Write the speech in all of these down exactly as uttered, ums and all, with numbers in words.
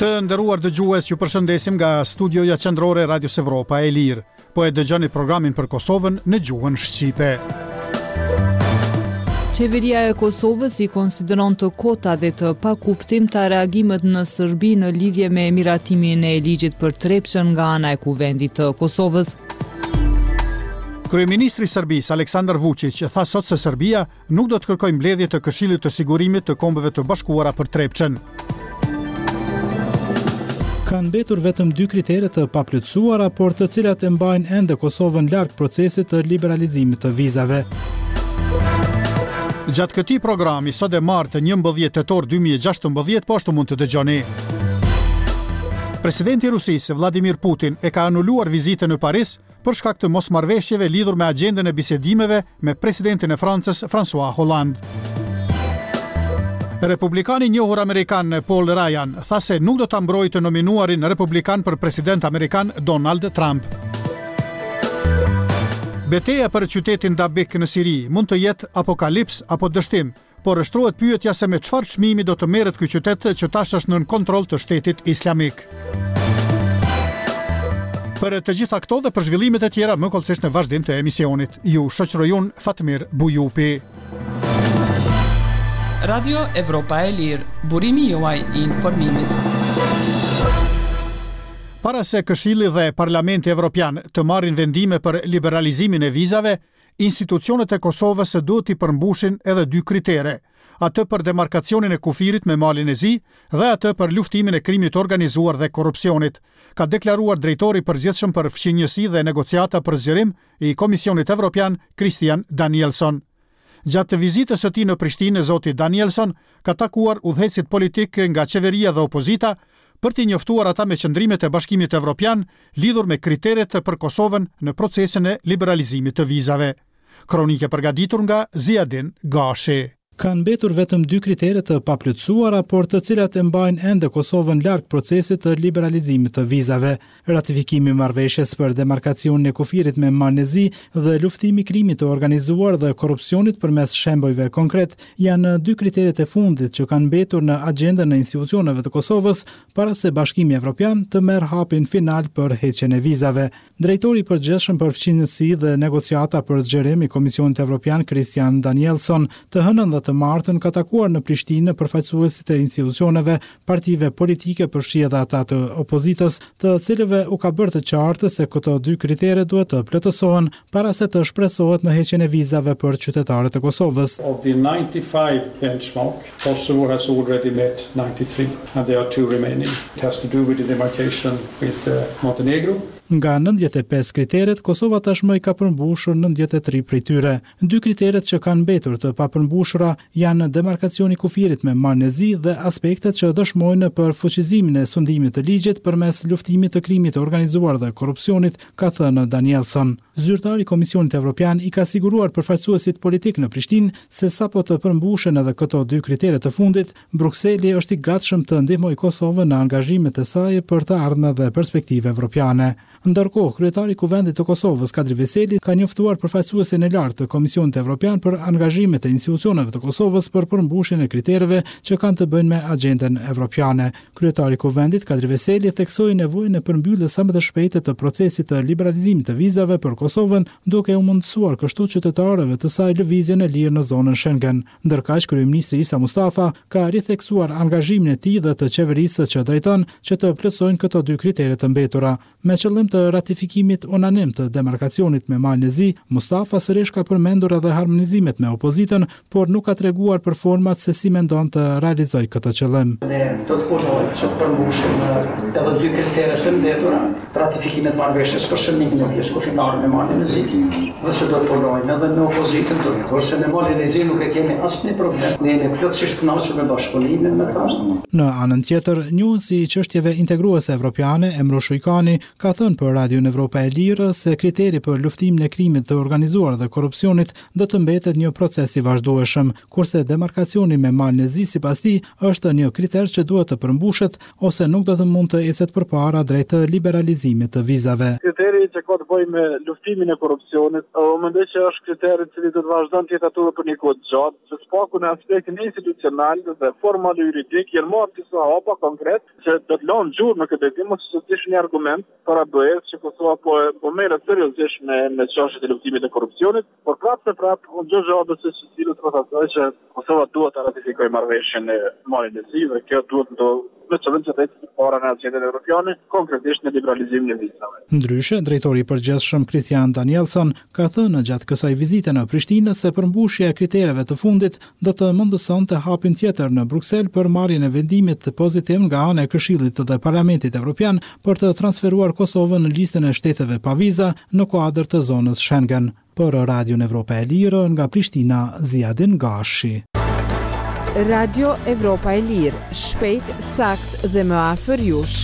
Të nderuar dëgjues, ju përshëndesim nga studioja qendrore Radios Evropa e Lirë. Po e dëgjoni programin për Kosovën në gjuhën shqipe. Qeveria e Kosovës i konsideron të kota dhe të pakuptimta reagimet në Serbi në lidhje me miratimin e ligjit për trepshën nga ana e Kuvendit të Kosovës. Kryeministri i Serbisë Aleksandar Vučić tha sot se Serbia nuk do të kërkojë mbledhje të Këshillit të Sigurimit të Kombeve të Bashkuara për trepshën. Kanë mbetur vetëm dy kritere të paplotësuara, por të cilat e mbajnë ende Kosovën larg procesit të liberalizimit të vizave. Gjatë këtij programi sot e martë njëmbëdhjetë tetor dy mijë e gjashtëmbëdhjetë po ashtu mund të dëgjoni. Presidenti i Rusisë Vladimir Putin e ka anuluar vizitën në Paris për shkak të mosmarrëveshjeve lidhur me agjendën e bisedimeve me presidentin e Francës François Hollande. Republikani i njohur amerikan Paul Ryan tha se nuk do ta mbrojë të nominuarin republikan për president amerikan Donald Trump. Betejë për qytetin Dabik në Siri mund të jetë apokalips apo dështim, por rështrohet pyetja se me çfarë çmimi do të merret ky qytet që tash është nën kontroll të shtetit islamik. Për të gjitha këto dhe për zhvillimet e tjera më kollësisht në vazhdim të emisionit, ju shoqëroj unë Fatmir Bujupi. Radio Evropa e Lirë, burimi juaj i informimit. Para se Këshilli dhe Parlamenti Evropian të marrin vendime për liberalizimin e vizave, institucionet e Kosovës duhet i përmbushin edhe dy kritere, atë për demarkacionin e kufirit me malin e zi dhe atë për luftimin e krimit organizuar dhe korrupsionit, ka deklaruar drejtori i përgjithshëm për fqinjësi dhe negociata për zgjerim i Komisionit Evropian Christian Danielson. Gjatë vizitës së tij në Prishtinë, zoti Danielson ka takuar udhëheqësit politik nga qeveria dhe opozita për t'i njoftuar ata me qëndrimet e Bashkimit Evropian lidhur me kriteret për Kosovën në procesin e liberalizimit të vizave. Kronike përgatitur nga Ziadin Gashi. Kanë mbetur vetëm dy kritere të paplotësuara, por të cilat e mbajnë ende Kosovën larg procesit të liberalizimit të vizave. Ratifikimi i marrëveshjes për demarkacionin e kufirit me malin e zi dhe luftimi i krimit të organizuar dhe korrupsionit përmes shembujve konkret janë dy kriteret e fundit që kanë mbetur në agjendën e institucioneve të Kosovës para se Bashkimi Evropian të merr hapin final për heqjen e vizave. Drejtori i përgjithshëm për fqinjësi dhe negociata për zgjerim i Komisionit Evropian Christian Danielson të hënën dhe të martën ka takuar në Prishtinë përfaqësuesit e institucioneve, partive politike përfshi edhe ata të opozitës, të cilëve u ka bërë të qartë se këto dy kritere duhet të plotësohen para se të shpresohet në heqjen e vizave për qytetarët e Kosovës. Of the ninety-five benchmark, Kosovo has already met ninety-three, and there are two remaining. It has to do with the demarcation with uh, Montenegro. Nga nëntëdhjetë e pesë kriteret, Kosova tashmë i ka përmbushur nëntëdhjetë e tre prej tyre. Dy kriteret që kanë mbetur të papërmbushura janë demarkacioni i kufirit me malin e zi dhe aspektet që dëshmojnë për fuqizimin e sundimit të ligjit përmes luftimit të krimit të organizuar dhe korrupsionit, ka thënë Danielson. Zyrtari i Komisionit Evropian i ka siguruar përfaqësuesit politik në Prishtinë se sapo të përmbushen edhe këto dy kritere të fundit, Brukseli është i gatshëm të ndihmojë Kosovën në angazhimet e saj për të ardhmen dhe perspektive evropiane. Ndërkohë, kryetari i Kuvendit të Kosovës, Kadri Veseli, ka njoftuar përfaqësuesin e lartë të Komisionit Evropian për angazhimet e institucioneve të Kosovës për përmbushjen e kritereve që kanë të bëjnë me agjendën evropiane. Kryetari i Kuvendit, Kadri Veseli, theksoi nevojën e përmbylljes sa më të shpejtë të procesit të liberalizimit të vizave për Kosovën, duke u mundësuar kështu qytetarëve të saj lëvizjen e lirë në zonën Schengen. Ndërkaq, kryeministri Isa Mustafa ka ritheksuar angazhimin e tij dhe të qeverisë që drejton që të plotësojnë këto dy kritere të mbetura. Me qëllim të ratifikimit unanim të demarkacionit me malin e zi, Mustafa sërish ka përmendur edhe harmonizimet me opozitën, por nuk ka treguar për format se si mendon të realizojë këtë qëllim. Ne do të punojmë që të përmbushim edhe dy kriteret të mbetura, ratifikimin e marrëveshjes për shënimin e pjesë kufinare me malin e zi, dhe se do të punojmë edhe me opozitën të kurse me malin e zi nuk e kemi asnjë problem. Ne jemi plotësisht kënaqur me bashkëpunimin me ta. Në anën tjetër, njohësi i çështjeve integruese evropiane, Emro Shujkani, ka thënë për Radio Evropa e Lirë se kriteri për luftimin e krimit të organizuar dhe korrupsionit do të mbetet një proces i vazhdueshëm, kurse demarkacioni me malin e zi sipas tij është një kriter që duhet të përmbushet ose nuk do të mund të ecet përpara drejt liberalizimit të vizave. Kriteri që ka të bëjë me luftimin e korrupsionit, u mendoj që është kriteri i cili do të vazhdon të jetë aty për një kohë të gjatë, se spaku në aspektin institucional dhe formal juridik janë marrë disa hapa konkret që do të lënë gjurmë në këtë ditë, mos të ishte një argument para B E S që Kosova po po merret seriozisht me me çështjet e luftimit të korrupsionit, por prapë se prapë unë gjë gjë se cilët thotë që Kosova duhet të ratifikojë marrëveshjen e Malin e Zi dhe kjo duhet të në qëllim që të ecë para në agendën europiane, konkretisht në liberalizimin e vizave. Ndryshe, drejtori i përgjithshëm Christian Danielsson ka thënë gjatë kësaj vizite në Prishtinë se përmbushja e kritereve të fundit do të mundësonte hapin tjetër në Bruksel për marrjen e vendimit pozitiv nga ana e Këshillit dhe Parlamentit Evropian për të transferuar Kosovën në listën e shteteve pa viza në kuadër të zonës Schengen. Për Radion Evropa e Lirë nga Prishtina, Ziadin Gashi. Radio Evropa e Lirë, shpejt, sakt dhe më afër jush.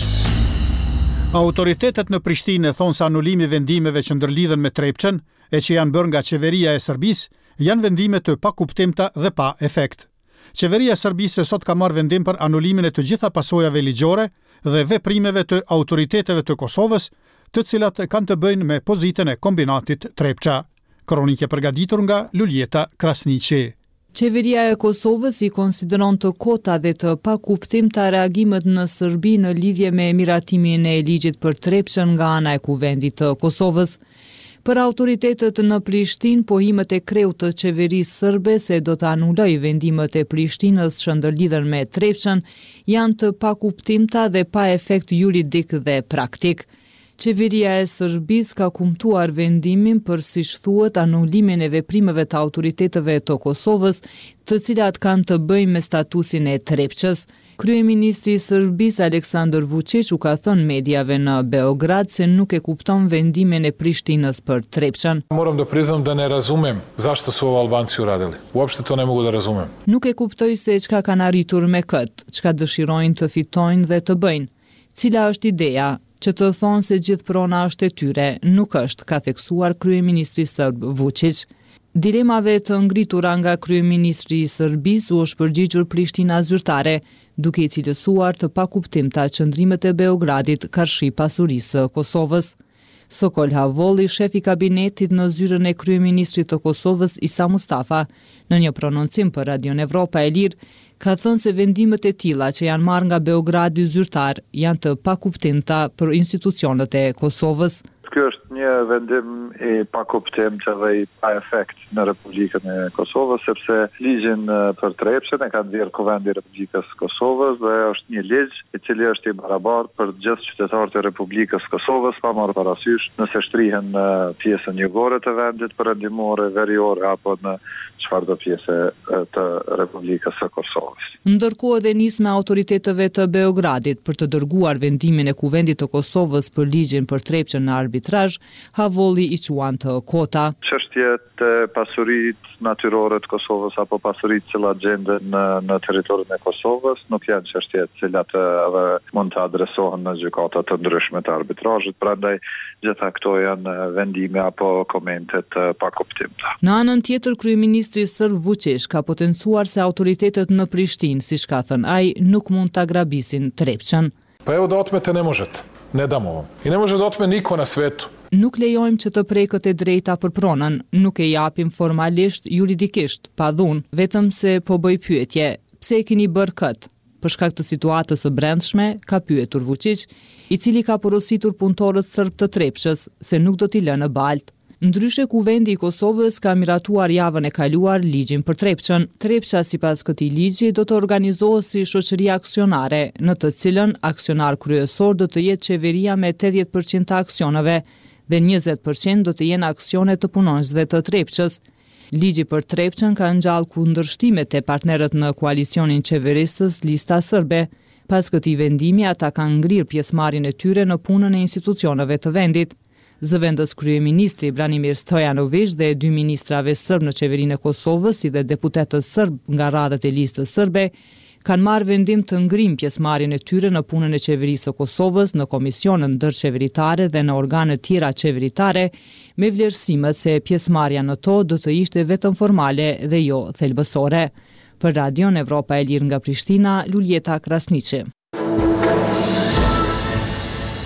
Autoritetet në Prishtinë thonë se anulimi i vendimeve që ndërlidhen me Trepçën e që janë bërë nga qeveria e Serbisë janë vendime të pakuptimta dhe pa efekt. Qeveria e Serbisë sot ka marrë vendim për anulimin e të gjitha pasojave ligjore dhe veprimeve të autoriteteve të Kosovës, të cilat kanë të bëjnë me pozitën e kombinatit Trepça. Kronike përgatitur nga Luljeta Krasniqi. Qeveria e Kosovës i konsideron të kota dhe të pakuptimta reagimet në Serbi në lidhje me miratimin e ligjit për Trepçën nga ana e Kuvendit të Kosovës. Për autoritetet në Prishtinë, pohimet e kreut të qeverisë serbe se do të anuloj vendimet e Prishtinës që ndërlidhen me Trepçën janë të pakuptimta dhe pa efekt juridik dhe praktik. Qeveria e Serbisë ka kumtuar vendimin për, siç thuhet, anulimin e veprimeve të autoriteteve të Kosovës, të cilat kanë të bëjnë me statusin e Trepçës. Kryeministri i Serbisë Aleksandar Vučić u ka thënë medijave në Beograd se nuk e kupton vendimin e Prishtinës për Trepçën. Moram da priznam da ne razumem zašto su ovo Albanci uradili. Uopšte to ne mogu da razumem. Nuk e kuptoj se çka kanë arritur me kët, çka dëshirojnë të fitojnë dhe të bëjnë. Cila është ideja? Që të thonë se gjithë prona është e tyre, nuk është, ka theksuar kryeministri serb Vučić. Dilemave të ngritura nga kryeministri i Serbisë u është përgjigjur Prishtina zyrtare, duke i cilësuar të pakuptimta qëndrimet e Beogradit karshi pasurisë së Kosovës. Sokol Havolli, shef i kabinetit në zyrën e kryeministrit të Kosovës Isa Mustafa, në një prononcim për Radion Evropa e Lirë, ka thënë se vendimet e tilla që janë marrë nga Beogradi zyrtar janë të pakuptimta për institucionet e Kosovës. Ky është një vendim i pakuptimtë dhe i pa efekt në Republikën e Kosovës, sepse ligjin për Trepçën e ka nxjerrë Kuvendi i Republikës së Kosovës dhe është një ligj i cili është i barabartë për gjithë qytetarët e Republikës së Kosovës, pa marrë parasysh nëse shtrihen në pjesën jugore të vendit perëndimore, veriore apo në çfarëdo pjesë të Republikës së Kosovës. Ndërkohë edhe nis me autoriteteve të Beogradit për të dërguar vendimin e Kuvendit të Kosovës për ligjin për Trepçën në arbitrazh, Havolli i quan të kota. Çështjet e pasuritë natyrore të Kosovës apo pasuritë që gjenden në, në territorin e Kosovës nuk janë çështje të cilat edhe mund të adresohen në gjykata të ndryshme të arbitrazhit, prandaj gjitha këto janë vendime apo komente të pakuptimta. Në anën tjetër, kryeministri serb Vučić ka potencuar se autoritetet në Prishtinë, siç ka thënë ai, nuk mund ta grabisin Trepçën. Pa evo da otmete ne možete. Ne damo vam. I ne može da otme niko na svetu. Nuk lejojmë që të prekët e drejta për pronën, nuk e japim formalisht, juridikisht, pa dhunë, vetëm se po bëj pyetje, pse e keni bërë këtë? Për shkak të situatës së brendshme, ka pyetur Vučić, i cili ka porositur punëtorët serb të Trepçës se nuk do t'i lënë baltë. Ndryshe, Kuvendi i Kosovës ka miratuar javën e kaluar ligjin për Trepçën. Trepça sipas këtij ligji do të organizohet si shoqëri aksionare, në të cilën aksionar kryesor do të jetë qeveria me tetëdhjetë përqind të aksioneve dhe njëzet përqind do të jenë aksione të punonjësve të Trepçës. Ligji për Trepçën ka ngjall kundërshtimet e partnerët në koalicionin qeverisës Lista Serbe. Pas këtij vendimi, ata kanë ngrirë pjesëmarrjen e tyre në punën e institucioneve të vendit. Zëvendës kryeministri Branimir Stojanović dhe dy ministrave serb në qeverinë e Kosovës, si dhe deputetët serb nga radhët e listës serbe, kanë marrë vendim të ngrimë pjesëmarrjen e tyre në punën e qeverisë së Kosovës, në komisionën ndërqeveritare dhe në organe tjera qeveritare, me vlerësimet se pjesëmarrja në to do të ishte vetëm formale dhe jo thelbësore. Për Radion Evropa e Lirë nga Prishtina, Luljeta Krasniqi.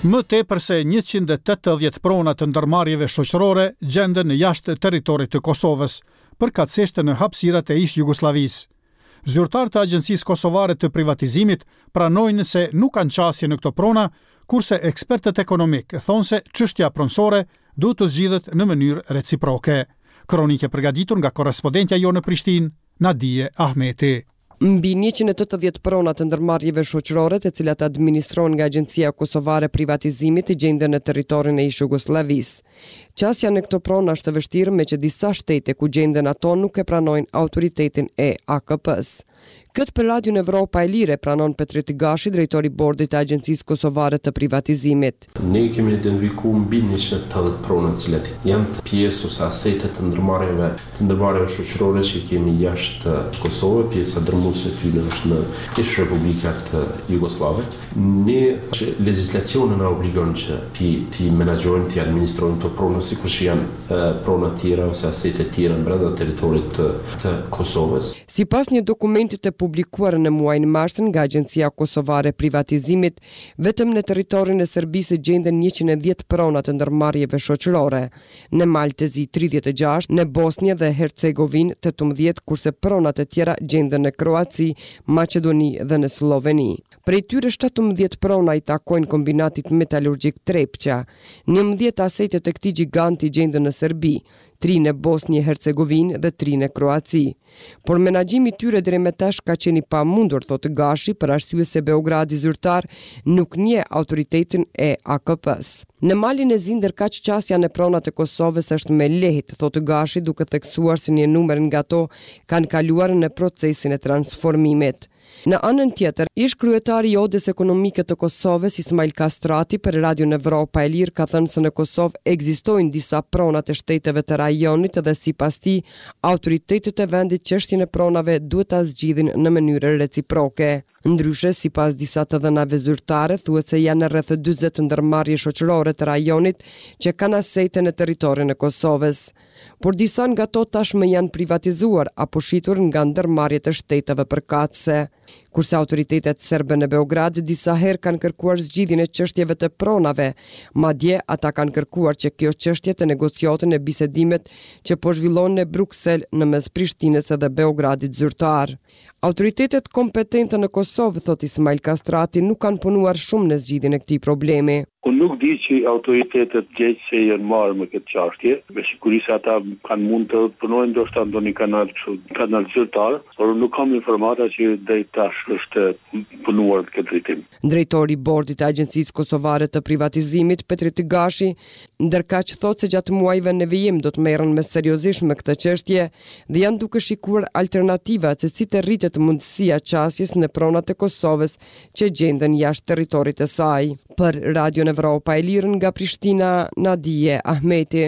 Më tepër se njëqind e tetëdhjetë prona të ndërmarrjeve shoqërore gjenden në jashtë territorit të Kosovës, përkatësisht në hapësirat e ish Jugosllavisë. Zyrtarët të Agjencisë Kosovare të Privatizimit pranojnë se nuk kanë qasje në këto prona, kurse ekspertët ekonomik thonë se çështja pronësore duhet të zgjidhet në mënyrë reciproke. Kronike përgatitur nga korrespondentja jo në Prishtinë, Nadije Ahmeti. Mbi njëqind e tetëdhjetë prona të ndërmarrjeve shoqërore, të cilat administrohen nga Agjencia Kosovare Privatizimit, gjenden në territorin e ish Jugosllavisë. Qasja në këto prona është e vështirë, me që disa shtete ku gjenden ato nuk e pranojnë autoritetin e A K P-s. Këtë për Radion Evropa e Lire pranon Petri Tigashi, drejtori i bordit të Agjencisë Kosovare të Privatizimit. Ne kemi identifikuar mbi njëqind e tetëdhjetë prona të cilat janë pjesë ose asete të ndërmarrjeve të ndërmarrjeve shoqërore që kemi jashtë Kosovës, pjesa dërmuese e tyre është në ish Republikat Jugoslave. Ne legjislacioni na obligon që ti ti menaxhojmë, ti administrojmë këto prona sikur që janë prona të tjera ose asete të tjera brenda territorit të, të Kosovës. Sipas një dokumenti të publikuar në muajin mars nga Agjencia Kosovare Privatizimit, vetëm në territorin e Serbisë gjenden njëqind e dhjetë prona të ndërmarrjeve shoqërore, në Maltezi tridhjetë e gjashtë, në Bosnjë dhe Hercegovinë tetëmbëdhjetë, kurse pronat e tjera gjenden në Kroaci, Maqedoni dhe në Sloveni. Prej tyre shtatëmbëdhjetë prona i takojnë kombinatit metalurgjik Trepqa, njëmbëdhjetë asete të këtij giganti gjenden në Serbi, tri në Bosnjë e Hercegovinë dhe tri në Kroaci. Por menaxhimi i tyre deri më tash ka qenë i pamundur, thotë Gashi, për arsye se Beogradi zyrtar nuk njeh autoritetin e A K P-s. Në malin e zi ndërkaq qasja në pronat e Kosovës është me lehtë, thotë Gashi, duke theksuar se një numër nga to kanë kaluar në procesin e transformimit. Në anën tjetër, ish kryetari i Odës Ekonomike të Kosovës, Ismail Kastrati, për Radion Evropa e Lirë ka thënë se në Kosovë ekzistojnë disa prona të shteteve të rajonit dhe sipas tij, autoritetet e vendit çështjen e pronave duhet ta zgjidhin në mënyrë reciproke. Ndryshe, sipas disa të dhënave zyrtare, thuhet se janë rreth dyzet ndërmarrje shoqërore të rajonit që kanë asete në territorin e Kosovës. Por disa nga to tashmë janë privatizuar apo shitur nga ndërmarrjet e shteteve përkatëse. Kurse autoritetet serbe në Beograd disa herë kanë kërkuar zgjidhjen e çështjeve të pronave, madje ata kanë kërkuar që kjo çështje të negociohet në bisedimet që po zhvillohen në Bruksel në mes Prishtinës dhe Beogradit zyrtar. Autoritetet kompetente në Kosovë, thot Ismail Kastrati, nuk kanë punuar shumë në zgjidhjen e këtij problemi. Unë nuk di që autoritetet gjëqëse janë marrë me këtë çështje, me siguri se ata kanë mund të punojnë ndoshta ndonjë kanal kanal zyrtar, por nuk kam informata që deri tash është punuar në këtë drejtim. Drejtori i bordit të Agjencisë Kosovare të Privatizimit, Petri Tigashi, ndërkaq thotë se gjatë muajve në vijim do të merren me seriozisht me këtë çështje dhe janë duke shikuar alternativa se si të rritet mundësia qasjes në pronat e Kosovës që gjenden jashtë territorit të saj. Për Radion Evropa e Lirë nga Prishtina, Nadije Ahmeti.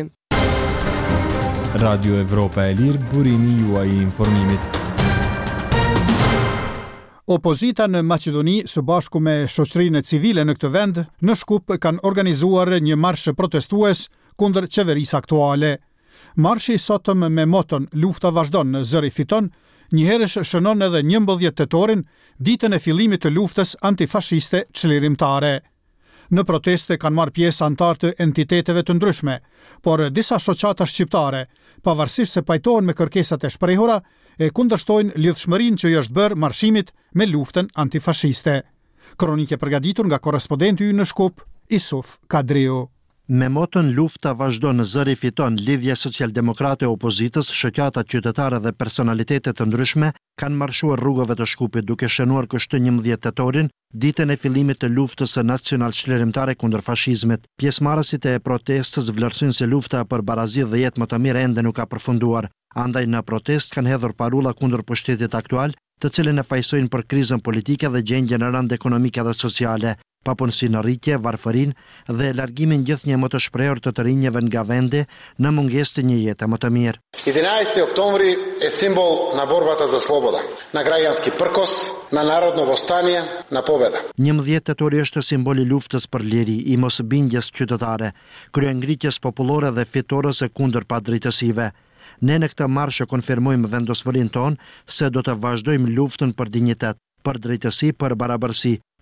Radio Evropa e Lirë, burimi juaj i informimit. Opozita në Maqedoni, së bashku me shoqërinë civile në këtë vend, në Shkup kanë organizuar një marsh protestues kundër qeverisë aktuale. Marshi sotëm me moton "Lufta vazhdon, zëri fiton", njëherësh shënon edhe njëmbëdhjetë tetorin, ditën e fillimit të luftës antifashiste çlirimtare. Në proteste kanë marrë pjesë antarë të entiteteve të ndryshme, por disa shoqata shqiptare, pavarësisht se pajtohen me kërkesat e shprehura, e kundërshtojnë lidhshmërinë që i është bërë marshimit me luftën antifashiste. Kronike përgatitur nga korrespondenti ynë në Shkup, Isuf Kadriu. Me moton "Lufta vazhdon, zëri fiton", lidhja socialdemokrate e opozitës, shoqata qytetare dhe personalitete të ndryshme kanë marshuar rrugëve të Shkupit duke shënuar kështu njëmbëdhjetë tetorin, ditën e fillimit të luftës së nacional çlirimtare kundër fashizmit. Pjesëmarrësit e protestës vlerësojnë se lufta për barazi dhe jetë më të mirë ende nuk ka përfunduar. Andaj në protest kanë hedhur parulla kundër pushtetit aktual, të cilën e fajsojnë për krizën politike dhe gjendjen e rëndë ekonomike dhe sociale, papunësi në rritje, varfërinë dhe largimin gjithnjë më të shprehur të të rinjeve nga vendi në mungesë të një jete më të mirë. единадесети октомври е символ на борбата за слобода, на граѓански пркос, на народно востание, на победа. njëmbëdhjetë tetori është simboli luftës për liri, i mosbindjes qytetare, kryengritjes popullore dhe fitores e kundër padrejtësive. Ne në këtë marshë konfirmojmë vendosmërinë tonë se do të vazhdojmë luftën për dinjitet, për drejtësi, për barabarësi,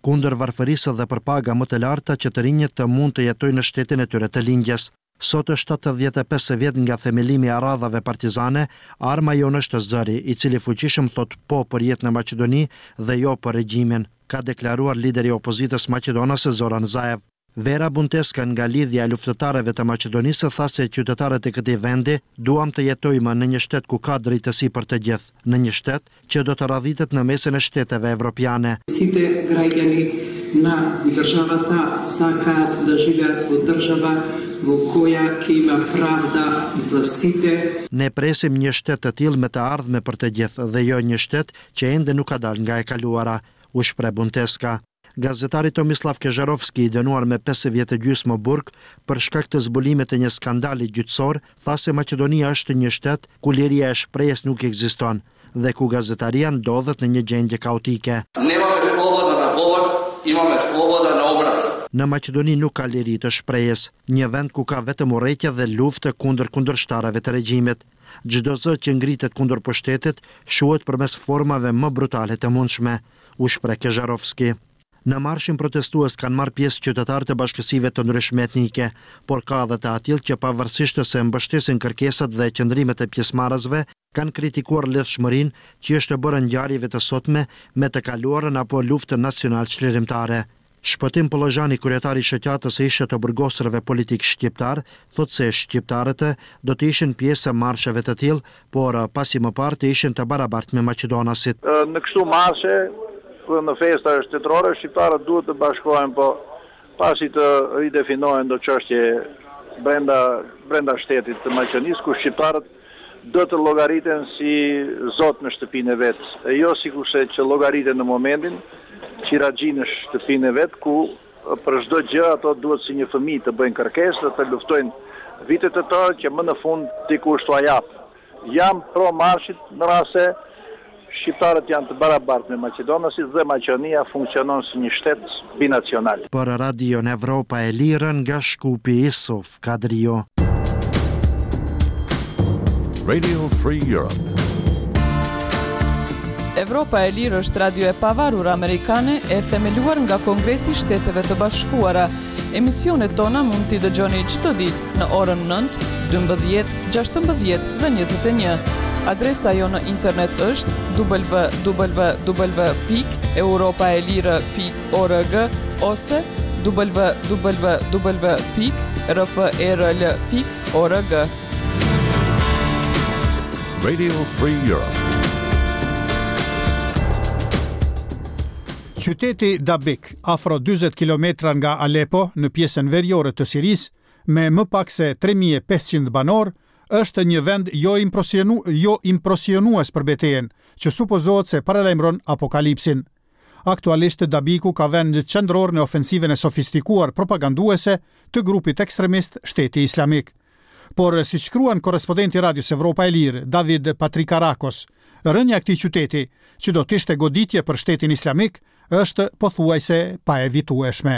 kundër varfërisë dhe për paga më të larta që të rinjët të mund të jetojnë në shtetin e tyre të lindjes. Sot është tetëdhjetë e pesë vjet nga themelimi i arradhave partizane, Arma jon është zëri, i cili fuqishëm thot po për jetën në Maqedoni dhe jo për regjimin, ka deklaruar lideri i opozitës maqedonase Zoran Zaev. Vera Bunteska nga lidhja e luftëtarëve të Maqedonisë tha se qytetarët e këtij vendi duam të jetojmë në një shtet ku ka drejtësi për të gjithë, në një shtet që do të radhitet në mesin e shteteve evropiane. Сите граѓани на државата сакаат да живеат во држава во која ќе има правда за сите. Ne presim një shtet të tillë me të ardhme për të gjithë dhe jo një shtet që ende nuk ka dalë nga e kaluara, u shpreh Bunteska. Gazetari Tomislav Kezharovski, i dënuar me pesë vjet e gjysmë burg për shkak të zbulimit të një skandali gjyqësor, tha se Maqedonia është një shtet ku liria e shprehjes nuk ekziston dhe ku gazetaria ndodhet në një gjendje kaotike. Nemаме slobodën na govor, imаме slobodën na obraz. Në Maqedoni nuk ka liri të shprehjes, një vend ku ka vetëm urrëtie dhe luftë kundër kundërshtarëve të regjimit. Çdo zë që ngritet kundër pushtetit shuhet përmes formave më brutale të mundshme, u shpreh Kezharovski. Në marshin protestues kanë marrë pjesë qytetarë të bashkësive të ndryshme etnike, por ka edhe të atill që pavarësisht se mbështesin kërkesat dhe qëndrimet e pjesëmarrësve, kanë kritikuar lidhshmërinë që është bërë ngjarjeve të sotme me të kaluarën apo luftën nacional çlirimtare. Shpëtim Pollozhani, kryetari i shoqatës së ishte të burgosërve politik shqiptar, thotë se shqiptarët do të ishin pjesë e marsheve të tillë, por pasi më parë të ishin të barabartë me maqedonasit. Në kështu marshe në festa shtetërore, shqiptarët duhet të bashkohen, po pasi të ridefinohen do çështje brenda brenda shtetit të Maqedonisë, ku shqiptarët do të llogariten si zot në shtëpinë e vet, e jo sikurse që llogariten në momentin që raxhin në shtëpinë e vet, ku për çdo gjë ato duhet si një fëmijë të bëjnë kërkesë, të luftojnë vitet e tëra që më në fund dikush t'ua jap. Jam pro marshit në rast se shqiptarët janë të barabartë me maqedonasit dhe Maqedonia funksionon si një shtet binacional. Për Radion Evropa e Lirën nga Shkupi, Isuf Kadrio. Radio Free Europe. Evropa e Lirë është radio e pavarur amerikane e themeluar nga Kongresi i Shteteve të Bashkuara. Emisionet tona mund t'i dëgjoni çdo ditë në orën nëntë, dymbëdhjetë, gjashtëmbëdhjetë dhe njëzet e një. Adresa jo në internet është w w w pikë europaelire pikë org ose w w w pikë r f e r l pikë org. Radio Free Europe. Qyteti Dabik, afro dyzet kilometra nga Aleppo, në pjesën veriore të Sirisë, me më pak se tre mijë e pesëqind banor, është një vend jo, impresionu, jo impresionues për betejën, që supozohet se paralajmëron apokalipsin. Aktualisht Dabiku ka vend qendror në ofensiven e sofistikuar propaganduese të grupit ekstremist Shteti Islamik. Por si shkruan korrespondenti Radios Evropa e Lirë, David Patrikarakos, rënja e këtij qyteti, që do të ishte goditje për Shtetin Islamik, është pothuajse pa evitueshme.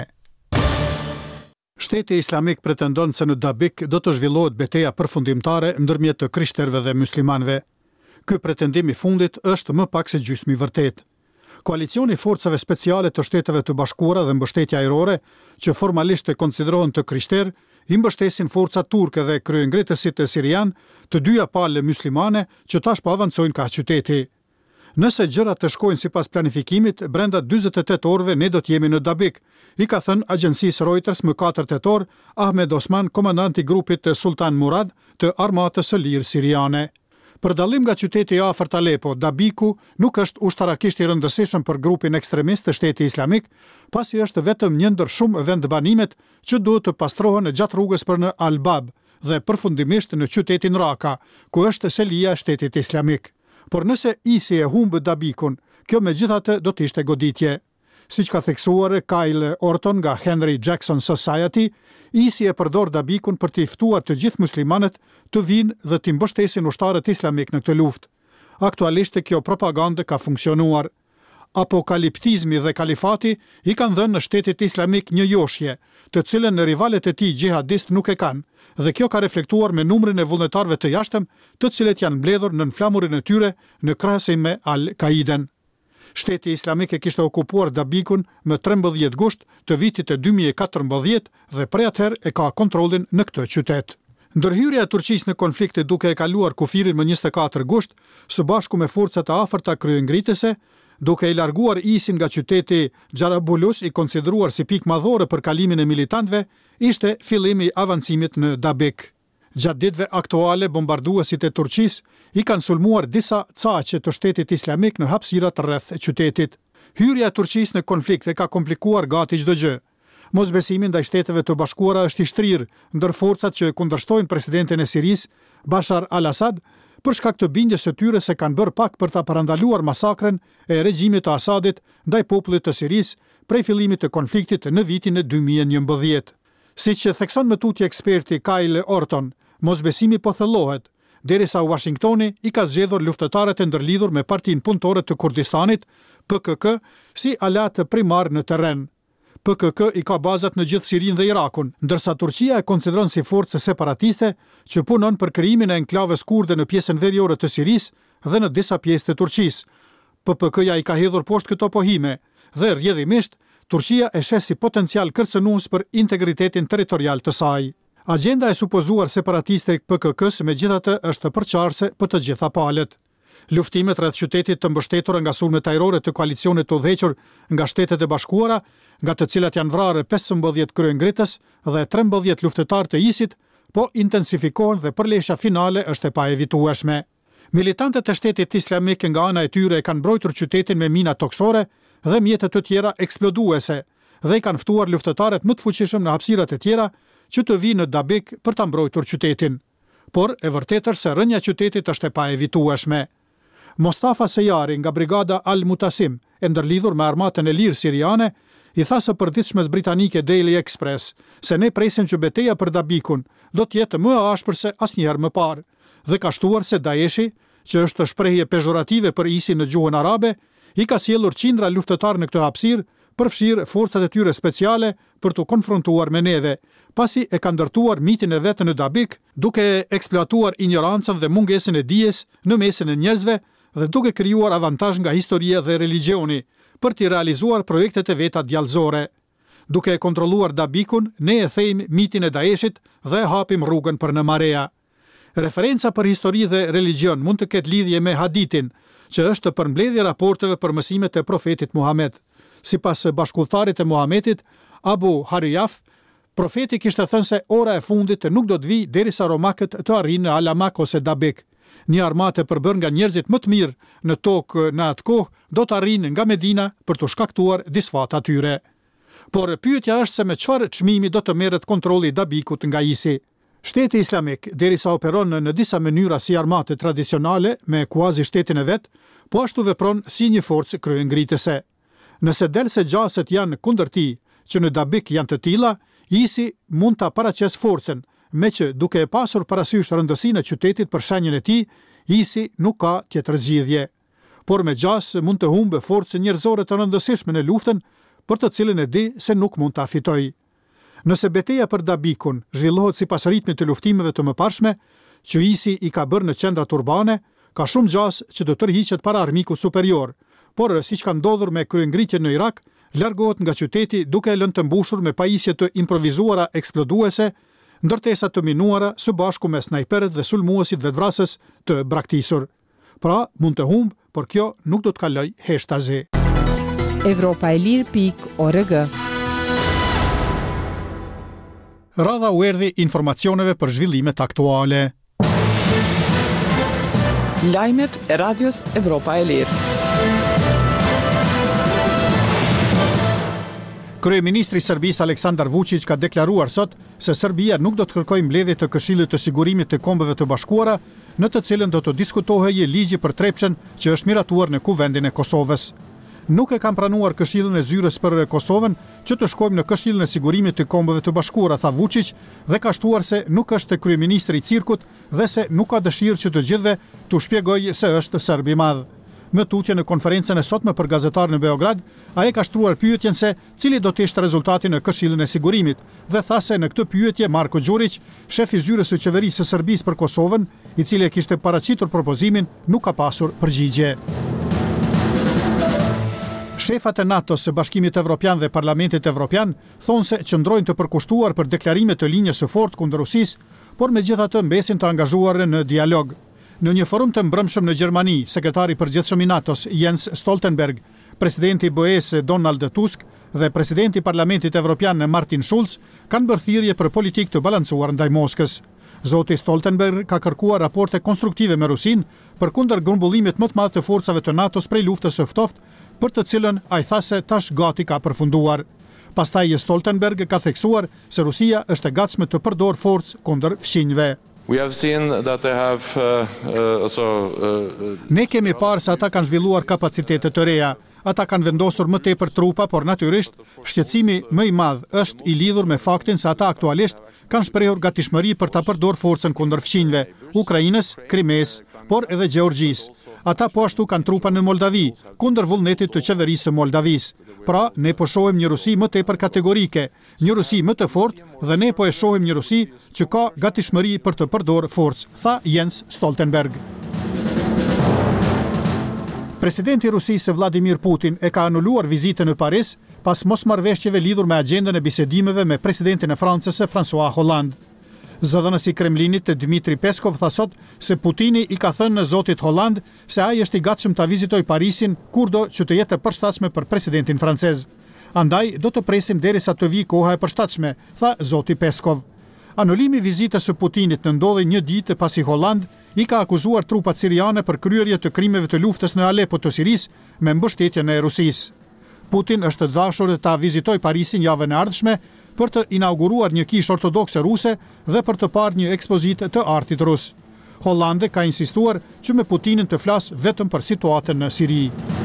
Shteti Islamik pretendon se në Dabik do të zhvillohet betejë përfundimtare ndërmjet të krishterëve dhe muslimanëve. Ky pretendim i fundit është më pak se gjysmë i vërtet. Koalicioni i forcave speciale të Shteteve të Bashkuara dhe mbështetja ajrore, që formalisht e konsiderohen të krishterë, i mbështesin forcat turke dhe kryengritësit e sirian, të dyja palë muslimane që tash po avancojnë ka qyteti. Nëse gjërat të shkojnë sipas planifikimit, brenda dyzet e tetë orëve ne do të jemi në Dabik, i ka thënë agjencisë Reuters më katër tetor Ahmed Osman, komandanti i grupit Sultan Murad të armatës së lirë siriane. Për dallim nga qyteti i afërt Aleppo, Dabiku nuk është ushtarakisht i rëndësishëm për grupin ekstremist të Shtetit Islamik, pasi është vetëm një ndër shumë vendbanimet që duhet të pastrohen gjatë rrugës për në Al-Bab dhe përfundimisht në qytetin Raqqa, ku është selia e Shtetit Islamik. Por nëse I S I e humbë Dabikun, kjo megjithatë do të ishte goditje. Siç ka theksuar Kyle Orton nga Henry Jackson Society, I S I e përdor Dabikun për të ftuar të gjithë muslimanët të vinë dhe të mbështesin ushtarët islamik në këtë luftë. Aktualisht kjo propagandë ka funksionuar. Apokaliptizmi dhe kalifati i kanë dhënë në Shtetit Islamik një joshje, të cilën rivalet e tij xhihadist nuk e kanë, dhe kjo ka reflektuar me numrin e vullnetarëve të jashtëm, të cilët janë mbledhur nën flamurin e tyre në krahasim me Al-Qaiden. Shteti Islamik e kishte okupuar Dabikun më trembëdhjetë gusht të vitit e dy mijë e katërmbëdhjetë dhe prej atëherë e ka kontrollin në këtë qytet. Ndërhyrja e Turqisë në konflikte duke e kaluar kufirin më njëzet e katër gusht, së bashku me forcat e afërta kryengritese, duke i larguar ISIN nga qyteti Xharabulus, i konsideruar si pikë madhore për kalimin e militantëve, ishte fillimi i avancimit në Dabik. Gjatë ditëve aktuale, bombarduesit e Turqisë i kanë sulmuar disa caqe të Shtetit Islamik në hapësirat rreth qytetit. Hyrja e Turqisë në konflikte ka komplikuar gati çdo gjë. Mosbesimi ndaj Shteteve të Bashkuara është i shtrirë ndër forcat që kundërshtojnë presidentin e Sirisë, Bashar al-Assad, për shkak të bindjes së tyre se kanë bërë pak për ta parandaluar masakren e regjimit të Asadit ndaj popullit të Sirisë prej fillimit të konfliktit në vitin e dy mijë e njëmbëdhjetë. Siç e thekson më tutje eksperti Kyle Orton, mosbesimi po thellohet, derisa Washingtoni i ka zgjedhur luftëtarët e ndërlidhur me Partinë Punëtore të Kurdistanit, P K K, si aleat primar në terren. P K K i ka bazat në gjithë Sirinë dhe Irakun, ndërsa Turqia e konsideron si forcë separatiste që punon për krijimin e enklaves kurde në pjesën veriore të Sirisë dhe në disa pjesë të Turqisë. P P K-ja i ka hedhur poshtë këto pohime dhe rrjedhimisht Turqia e sheh si potencial kërcënues për integritetin territorial të saj. Agjenda e supozuar separatiste e P K K-s megjithatë është përçarëse për të gjitha palët. Luftimet rreth qytetit të mbështetura nga sulmet ajrore të koalicionit të udhëhequr nga Shtetet e Bashkuara, nga të cilat janë vrarë pesëmbëdhjetë kryengritës dhe trembëdhjetë luftëtarë të ISIT, po intensifikohen dhe përleshja finale është e paevitueshme. Militantët e Shtetit Islamik nga ana e tyre e kanë mbrojtur qytetin me mina toksore dhe mjete të tjera eksploduese dhe i kanë ftuar luftëtarët më të fuqishëm në hapësirat e tjera që të vinë në Dabik për ta mbrojtur qytetin. Por e vërtetër se rënja e qytetit është e paevitueshme. Mostafa Sejari nga brigada Al-Mutasim, e ndërlidhur me armatën e lirë siriane, i tha së përditshmes britanike Daily Express se ne presim që betejë për Dabikun do të jetë më e ashpër se asnjëherë më parë, dhe ka shtuar se Daeshi, që është shprehje pejorative për ISIN në gjuhën arabe, i ka sjellur qindra luftëtarë në këtë hapësirë, përfshirë forcat e tyre speciale për të konfrontuar me neve, pasi e ka ndërtuar mitin e vetë në Dabik, duke eksploatuar ignorancën dhe mungesën e dijes në mesin e njerëzve dhe duke krijuar avantazh nga historia dhe religioni për të realizuar projektet e veta djallëzore. Duke e kontrolluar Dabikun, ne e thejmë mitin e Daeshit dhe hapim rrugën për në Marea. Referenca për histori dhe religion mund të ketë lidhje me hadithin, që është përmbledhje raporteve për mësimet e profetit Muhammed. Sipas bashkëudhëtarit e Muhamedit, Abu Hariyaf, profeti kishte thënë se ora e fundit nuk do të vijë derisa romakët të arrinë në Alamak ose Dabik. Një armatë e përbërë nga njerëzit më të mirë në tokë në atë kohë do të arrinë nga Medina për të shkaktuar disfat atyre. Por pyetja është se me çfarë çmimi do të merret kontrolli i Dabikut nga ISI. Shteti Islamik, derisa operon në disa mënyra si armatë tradicionale me kuazi shtetin e vet, po ashtu vepron si një forcë kryengritëse. Nëse del se gjaset janë kundër tij, që në Dabik janë të tilla, ISI mund ta paraqes forcën, me që duke e pasur parasysh rëndësinë e qytetit për shenjën e tij, ISI nuk ka tjetër zgjidhje. Por me gjas mund të humbë forcë njerëzore të rëndësishme në luftën, për të cilën e di se nuk mund ta fitojë. Nëse betejë për Dabikun zhvillohet sipas ritmit të luftimeve të mëparshme, që ISI i ka bërë në qendrat urbane, ka shumë gjas që do tërhiqet para armiku superior, por siç ka ndodhur me kryengritjen në Irak, largohet nga qyteti duke e lënë të mbushur me pajisje të improvisuara eksploduese, ndërtesa të minuara së bashku me snajperët dhe sulmuesit vetvrasës të braktisur. Pra, mund të humbë, por kjo nuk do të kaloj heshtazi. Evropa e Lirë pik org. Radha u erdhi informacioneve për zhvillimet aktuale. Lajmet e radios Evropa e Lirë. Kryeministri i Serbisë Aleksandar Vučić ka deklaruar sot se Serbia nuk do të kërkojë mbledhje të Këshillit të Sigurimit të Kombeve të Bashkuara, në të cilën do të diskutohej ligji për trepçen që është miratuar në Kuvendin e Kosovës. Nuk e kam pranuar Këshillin e Zyrës për Kosovën që të shkojmë në Këshillin e Sigurimit të Kombeve të Bashkuara, tha Vučić, dhe ka shtuar se nuk është kryeministri i cirkut dhe se nuk ka dëshirë që të gjithëve t'u shpjegojë se është serb i madh. Më tutje në konferencën e sotme për gazetarë në Beograd, ai ka shtruar pyetjen se cili do të ishte rezultati në Këshillin e Sigurimit dhe tha se në këtë pyetje Marko Đurić, shef i zyrës së qeverisë së Serbisë për Kosovën, i cili e kishte paraqitur propozimin, nuk ka pasur përgjigje. Shefat e NATO-s së Bashkimit Evropian dhe Parlamentit Evropian thonë se qëndrojnë të përkushtuar për deklarime të linjës së fortë kundër Rusisë, por megjithatë mbesin të angazhuar në dialog. Në një forum të mbrëmshëm në Gjermani, sekretari i përgjithshëm i NATO-s Jens Stoltenberg, presidenti B E S Donald Tusk dhe presidenti i Parlamentit Evropian Martin Schulz kanë bërë thirrje për politikë të balancuar ndaj Moskës. Zoti Stoltenberg ka kërkuar raporte konstruktive me Rusinë përkundër grumbullimit më të madh të forcave të NATO-s prej luftës së ftohtë, për të cilën ai tha se tash gati ka përfunduar. Pastaj Stoltenberg ka theksuar se Rusia është e gatshme të përdorë forcë kundër fqinjve. We have seen that they have uh, uh, also uh, Ne kemi parë se ata kanë zhvilluar kapacitete të reja. Ata kanë vendosur më tepër trupa, por natyrisht shqetësimi më i madh është i lidhur me faktin se ata aktualisht kanë shprehur gatishmëri për ta përdorur forcën kundër fqinjve, Ukrainës, Krimes, por edhe Gjeorgjisë. Ata po ashtu kanë trupa në Moldavi, kundër vullnetit të qeverisë së Moldavisë. Pra, ne po shohim një Rusi më tepër kategorike, një Rusi më të fortë dhe ne po e shohim një Rusi që ka gatishmëri për të përdorur forcë, tha Jens Stoltenberg. Presidenti i Rusisë Vladimir Putin e ka anuluar vizitën në Paris pas mosmarrëveshjeve lidhur me agjendën e bisedimeve me presidentin e Francës François Hollande. Zëdhënësi i Kremlinit Dmitri Peskov tha sot se Putini i ka thënë në zotit Hollande se ai është i gatshëm ta vizitoj Parisin kurdo që të jetë e përshtatshme për presidentin francez. Andaj do të presim derisa të vijë koha e përshtatshme, tha zoti Peskov. Anulimi i vizitës së Putinit ndodhi një ditë pasi Hollande i ka akuzuar trupat siriane për kryerje të krimeve të luftës në Alepo të Sirisë me mbështetjen e Rusisë. Putin është të dashur të ta vizitoj Parisin javën e ardhshme për të inauguruar një kishë ortodokse ruse dhe për të parë një ekspozitë të artit rus. Hollande ka insistuar që me Putinin të flasë vetëm për situatën në Siri.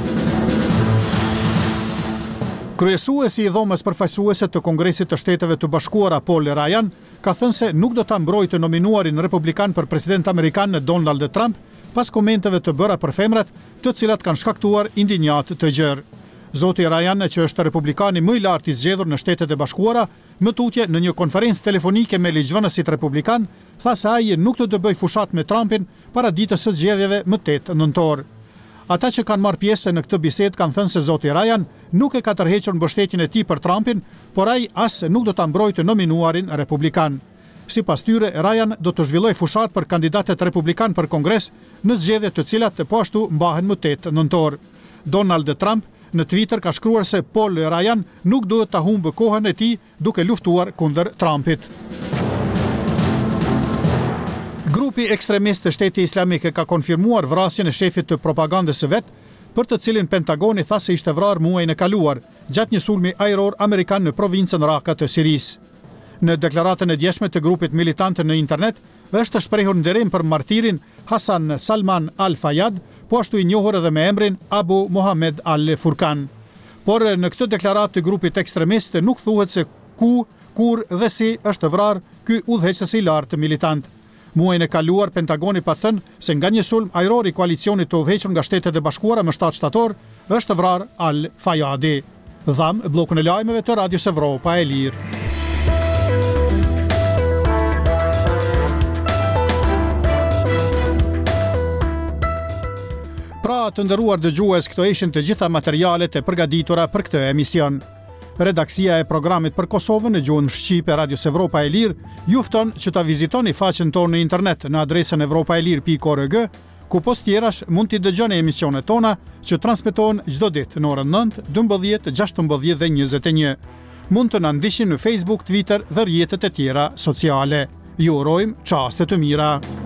Kryesuesi i dhomës përfaqësuese të Kongresit të Shteteve të Bashkuara Paul Ryan ka thënë se nuk do ta mbrojë të nominuarin republikan për president amerikan Donald Trump pas komenteve të bëra për femrat, të cilat kanë shkaktuar indinjat të gjerë. Zoti Ryan, që është republikani më i lartë i zgjedhur në Shtetet e Bashkuara, më tutje në një konferencë telefonike me ligjvënësit republikan, tha se ai nuk do të bëjë fushat me Trumpin para ditës së zgjedhjeve më tetë nëntor. Ata që kanë marrë pjesë në këtë bisedë kanë thënë se zoti Ryan nuk e ka tërhequr mbështetjen e tij për Trumpin, por ai as nuk do ta mbrojë të nominuarin republikan. Sipas tyre, Ryan do të zhvillojë fushat për kandidatet republikan për Kongres në zgjedhje të cilat po ashtu mbahen më tetë nëntor. Donald Trump në Twitter ka shkruar se Paul Ryan nuk duhet ta humbë kohën e tij duke luftuar kundër Trumpit. Grupi ekstremist të Shteti Islamik ka konfirmuar vrasjen e shefit të propagandës së vet, për të cilin Pentagoni tha se ishte vrarë muajin e kaluar gjatë një sulmi ajror amerikan në provincën Raqqa të Sirisë. Në deklaratën e djeshme të grupit militant në internet, është shprehur nderim për martirin Hasan Salman Al-Fayyad, po ashtu i njohur edhe me emrin Abu Mohammed Al-Furqan. Por në këtë deklaratë të grupit ekstremist nuk thuhet se ku, kur dhe si është vrarë ky udhëheqës i lartë militant. Muajin e kaluar Pentagoni pa thënë se nga një sulm ajror i koalicionit të udhëhequr nga Shtetet e Bashkuara më shtatë shtator është vrarë Al-Fayyadi. Dham bllokun e lajmeve të Radios Evropa e Lirë. Pra të nderuar dëgjues, këto ishin të gjitha materialet e përgatitura për këtë emision. Redaksia e programit për Kosovën në gjuhën shqipe Radios Evropa e Lirë ju fton që ta vizitoni faqen tonë në internet në adresën evropaelir pikë org, ku post tjerash mund t'i dëgjoni emisionet tona që transmetohen çdo ditë në orën nëntë, dymbëdhjetë, gjashtëmbëdhjetë dhe njëzet e një. Mund të na ndiqni në Facebook, Twitter dhe rrjetet e tjera sociale. Ju urojmë çaste të mira.